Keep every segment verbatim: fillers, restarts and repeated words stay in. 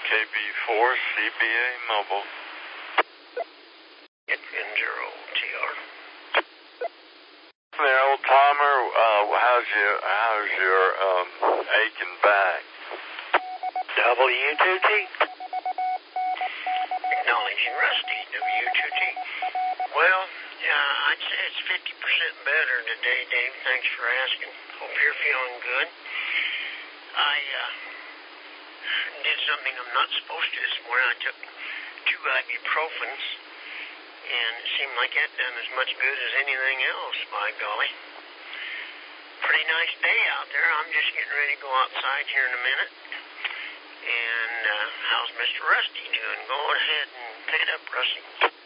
K B four C B A Mobile. Zero T R. There, old timer. Uh, how's your how's your um aching back? W two T. Acknowledging Rusty. W two T. Well, uh, I'd say it's fifty percent better today, Dave. Thanks for asking. Hope you're feeling good. I uh, did something I'm not supposed to this morning. I took two ibuprofens, and it seemed like that done as much good as anything else, by golly. Pretty nice day out there. I'm just getting ready to go outside here in a minute. And uh, how's Mister Rusty doing? Go ahead and pick it up, Rusty.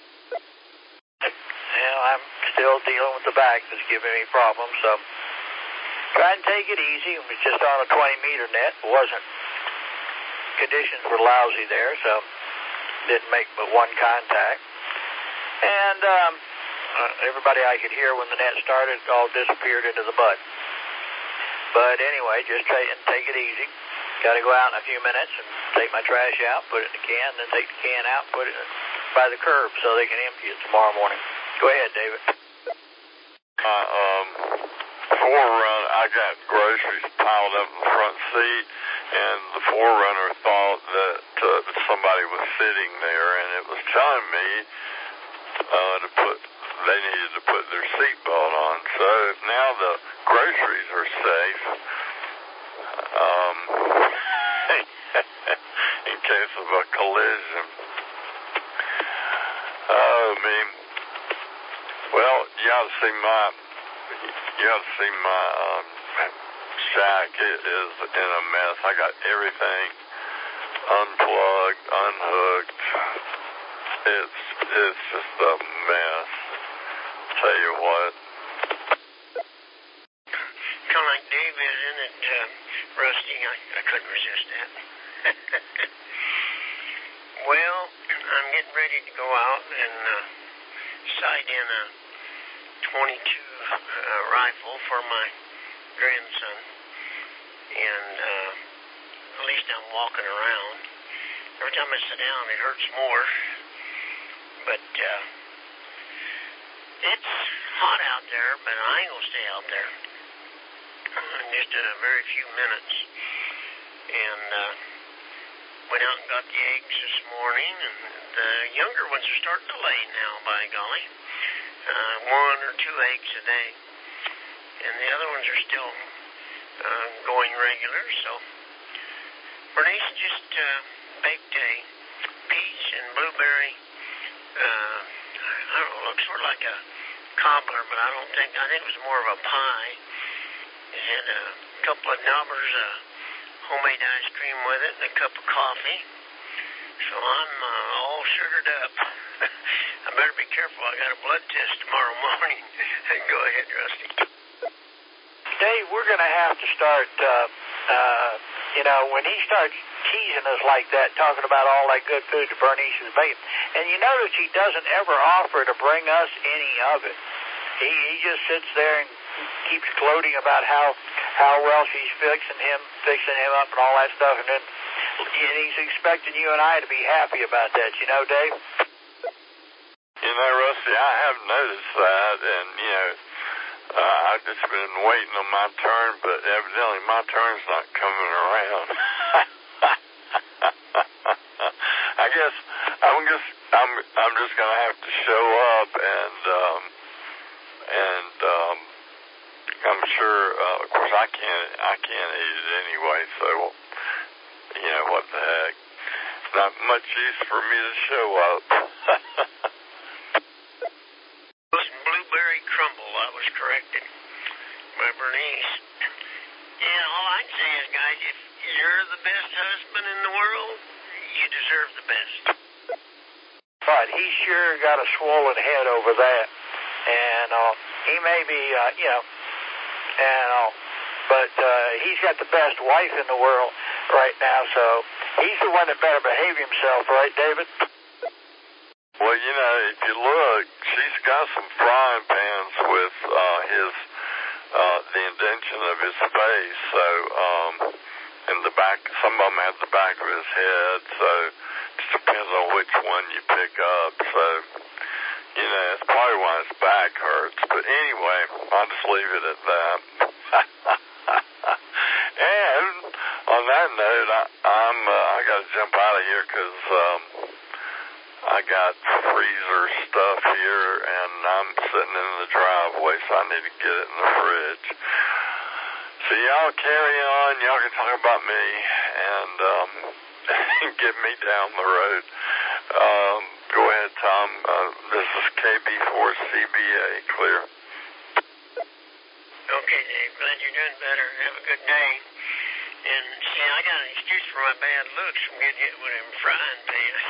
Well, I'm still dealing with the back that's giving me problems, so try and take it easy. It was just on a twenty meter net. It wasn't. Conditions were lousy there, so didn't make but one contact. And um, uh, everybody I could hear when the net started all disappeared into the mud. But anyway, just try and take it easy. Got to go out in a few minutes and take my trash out, put it in the can, then take the can out and put it by the curb so they can empty it tomorrow morning. Go ahead, David. Uh, um, forerunner, I got groceries piled up in the front seat, and the forerunner thought that uh, somebody was sitting there, and it was telling me uh, to put, they needed to put their seatbelt on. So now the groceries are safe. Um, in case of a collision. Oh, me. Well, you ought to see my, you ought to see my um, shack. It is in a mess. I got everything unplugged, unhooked. It's, it's just a mess. Tell you what. Kind of like David, isn't it, uh, Rusty? I, I couldn't resist that. Well, I'm getting ready to go out and uh, sight in a twenty-two uh, rifle for my grandson. And uh, at least I'm walking around. Every time I sit down, it hurts more. But uh, it's hot out there, but I ain't going to stay out there. Just a very few minutes, and uh, went out and got the eggs this morning, and the younger ones are starting to lay now, by golly, uh, one or two eggs a day, and the other ones are still uh, going regular. So Bernice just uh, baked a peach and blueberry, uh, I don't know, it looks sort of like a cobbler, but I don't think, I think it was more of a pie. It had a couple of knobbers of homemade ice cream with it and a cup of coffee. So I'm uh, all sugared up. I better be careful. I got a blood test tomorrow morning. Go ahead, Rusty. Dave, we're going to have to start, uh, uh, you know, when he starts teasing us like that, talking about all that good food that Bernice is baking, and you notice he doesn't ever offer to bring us any of it. He, he just sits there and keeps gloating about how how well she's fixing him, fixing him up, and all that stuff, and then and he's expecting you and I to be happy about that. You know, Dave? You know, Rusty, I have noticed that, and you know, uh, I've just been waiting on my turn, but evidently my turn's not coming around. I guess I'm just I'm I'm just gonna have to show up and. Um, And um, I'm sure, uh, of course, I can't, I can't eat it anyway. So, you know, what the heck? It's not much use for me to show up. It was blueberry crumble. I was corrected by Bernice. And all I'd say is, guys, if you're the best husband in the world, you deserve the best. But he sure got a swollen head over that. And uh, he may be, uh, you know, and uh, but uh, he's got the best wife in the world right now, so he's the one that better behave himself, right, David? Well, you know, if you look, she's got some frying pans with uh, his, uh, the indention of his face, so, um, in the back. Some of them have the back of his head, so it just depends on which one you pick up. So, you know, that's probably why his back hurts. But anyway, I'll just leave it at that. And on that note, I, I'm uh, I got to jump out of here because um, I got freezer stuff here, and I'm sitting in the driveway, so I need to get it in the fridge. So y'all carry on. Y'all can talk about me and um, get me down the road. Um, go ahead, Tom. Uh, this is K B four C B A. Clear. Okay, Dave. Glad you're doing better. Have a good day. And see, I got an excuse for my bad looks from getting hit with them frying pans.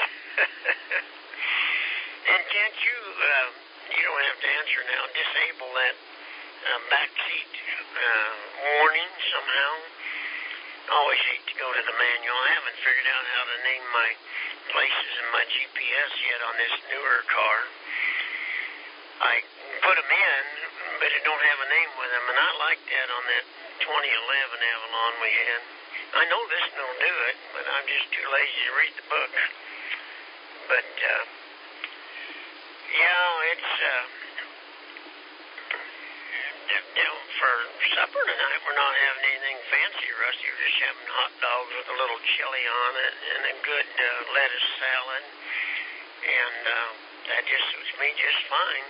And can't you, uh, you don't have to answer now, disable that uh, back seat uh, warning somehow? I always hate to go to the manual. I haven't figured out how to name my places in my G P S yet on this newer car. I put them in, but it don't have a name with them, and I like that on that twenty eleven Avalon we had. I know this don't do it, but I'm just too lazy to read the book. But, uh, yeah, it's, uh, for supper tonight, we're not having anything fancy, Rusty. We're just having hot dogs with a little chili on it and a good uh, lettuce salad. And uh, that just suits me just fine.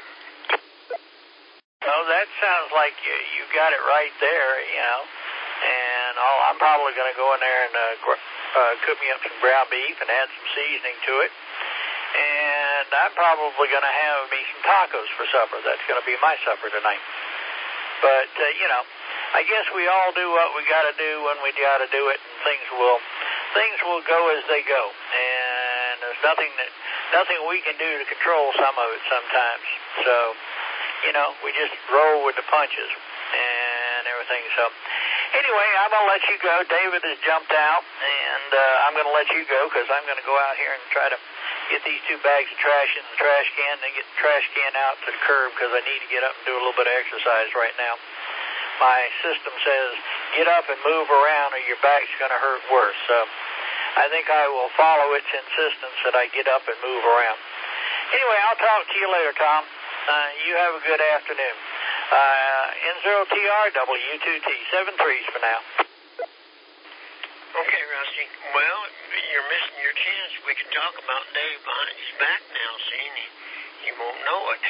Oh, that sounds like you, you got it right there, you know. And I'll, I'm probably going to go in there and uh, gr- uh, cook me up some ground beef and add some seasoning to it. And I'm probably going to have me some tacos for supper. That's going to be my supper tonight. But, uh, you know, I guess we all do what we got to do when we got to do it, and things will things will go as they go. And there's nothing that nothing we can do to control some of it sometimes. So, you know, we just roll with the punches and everything. So, anyway, I'm going to let you go. David has jumped out, and uh, I'm going to let you go because I'm going to go out here and try to get these two bags of trash in the trash can and then get the trash can out to the curb because I need to get up and do a little bit of exercise right now. My system says get up and move around or your back's going to hurt worse. So I think I will follow its insistence that I get up and move around. Anyway, I'll talk to you later, Tom. Uh, you have a good afternoon. Uh, N zero T R W two T, seven threes for now. Okay, Rusty. Well, you're missing your chance. We can talk about Dave behind his back now, see, and he, he won't know it.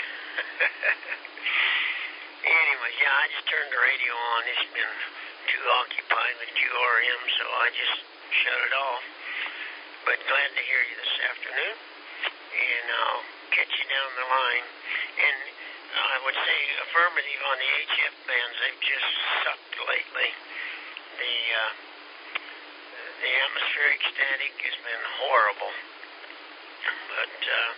Anyways, yeah, I just turned the radio on. It's been too occupied with Q R M, so I just shut it off. But glad to hear you this afternoon, and I'll catch you down the line. And I would say affirmative on the H F bands. They've just sucked lately. The, uh, the atmospheric static has been horrible. But, uh,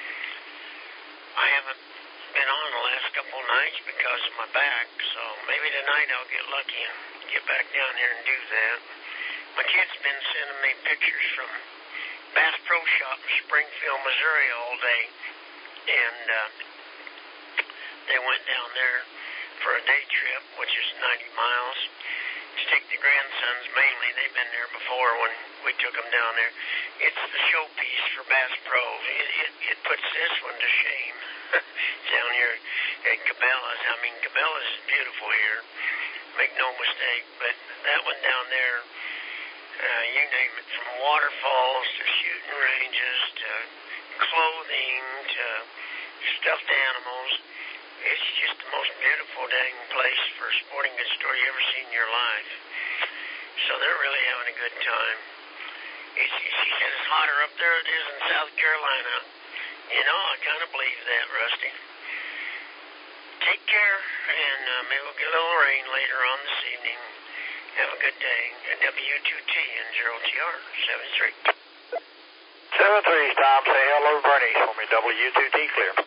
I haven't been on the last couple of nights because of my back, so maybe tonight I'll get lucky and get back down here and do that. My kid's been sending me pictures from Bass Pro Shop in Springfield, Missouri all day, and uh, they went down there for a day trip, which is ninety miles, to take the grandsons mainly. They've been there before when we took them down there. It's the showpiece for Bass Pro. It, it, it puts this one to shame down here at Cabela's. I mean, Cabela's is beautiful here, make no mistake, but that one down there, uh, you name it, from waterfalls to shooting ranges to clothing to stuffed animals. It's just the most beautiful dang place for a sporting goods store you ever seen in your life. So they're really having a good time. It's, she said it's hotter up there than it is in South Carolina. You know, I kind of believe that, Rusty. Take care, and uh, maybe we'll get a little rain later on this evening. Have a good day. W two T and zero T R, seven three. seven threes, Tom. Say hello to Bernice for me. W two T clear.